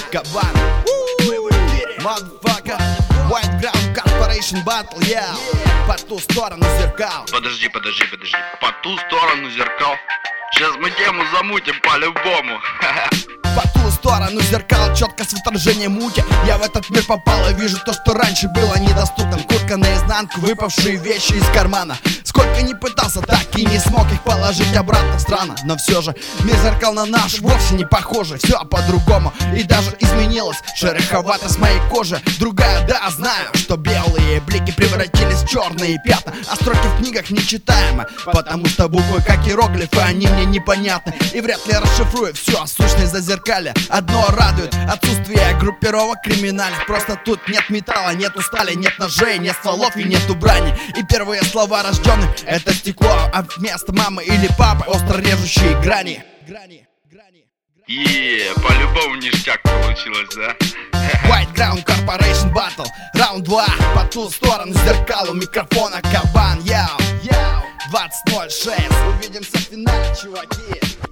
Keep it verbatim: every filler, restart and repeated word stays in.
Кабан, Motherfucker, White Ground Corporation Battle, yeah. По ту сторону зеркал. Подожди, подожди, подожди. По ту сторону зеркал. Сейчас мы тему замутим по-любому. По ту сторону зеркал, четко с отражением мути. Я в этот мир попал и вижу то, что раньше было недоступно. Куртка наизнанку, выпавшие вещи из кармана. Сколько не пытался, так и не смог их положить обратно. Странно, но все же мир зеркал на наш вовсе не похожий. Все по-другому и даже изменилось. Шероховато с моей кожи. Другая, да, знаю, что белые блики превратились в черные пятна. А строки в книгах нечитаемы, потому что буквы как иероглифы, они мне непонятны. И вряд ли расшифрую все, сущность зазеркалья. Одно радует: отсутствие группировок криминальных. Просто тут нет металла, нету стали, нет ножей, нет стволов и нету брани. И первые слова рожденных — это стекло, а вместо мамы или папы остро режущие грани. Еее, по-любому ништяк получилось, да? White Ground Corporation Battle, раунд два. По ту сторону зеркал, у микрофона Кабан, яу, яу. двадцать ноль шесть, увидимся в финале, чуваки.